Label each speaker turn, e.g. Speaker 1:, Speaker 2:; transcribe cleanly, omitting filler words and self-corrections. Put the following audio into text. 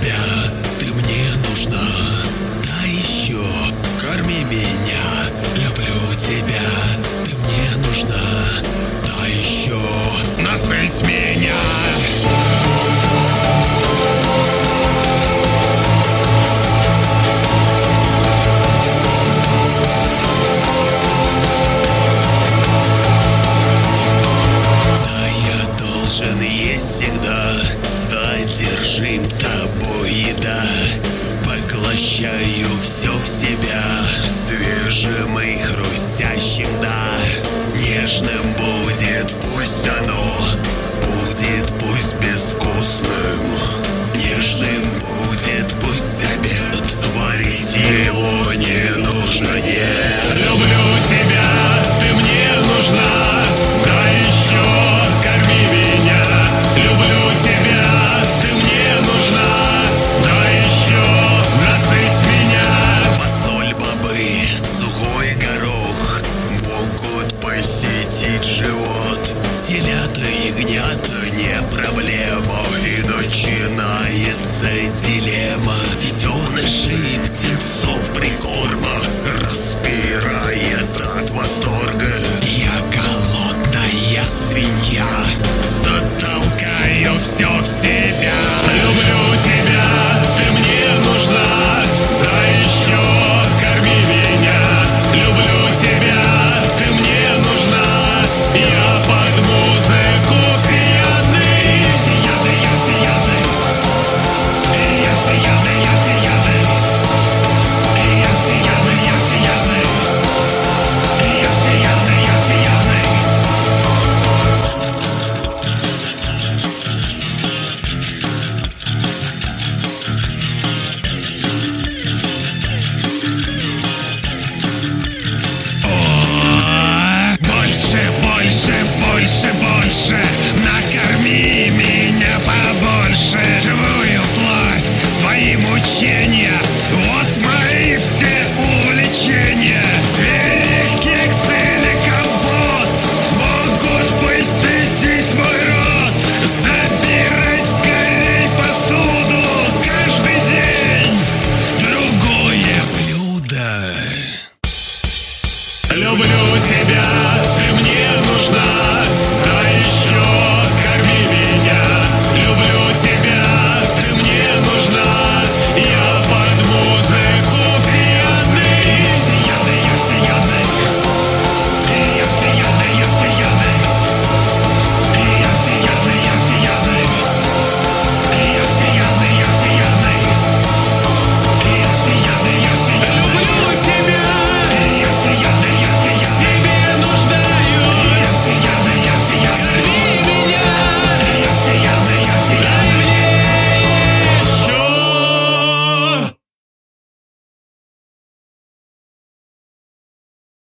Speaker 1: тебя, ты мне нужна. Да еще корми меня, люблю тебя, ты мне нужна. Да еще насыть меня. Есть всегда одержим тобой, еда. Поглощаю все в себя, свежим и хрустящим, да. Нежным будет, пусть оно будет, пусть безвкусным.